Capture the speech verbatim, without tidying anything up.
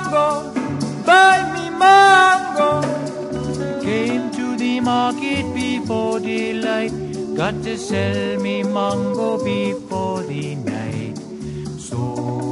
mango, buy me mango. Came to the market before daylight, got to sell me mango before the night. So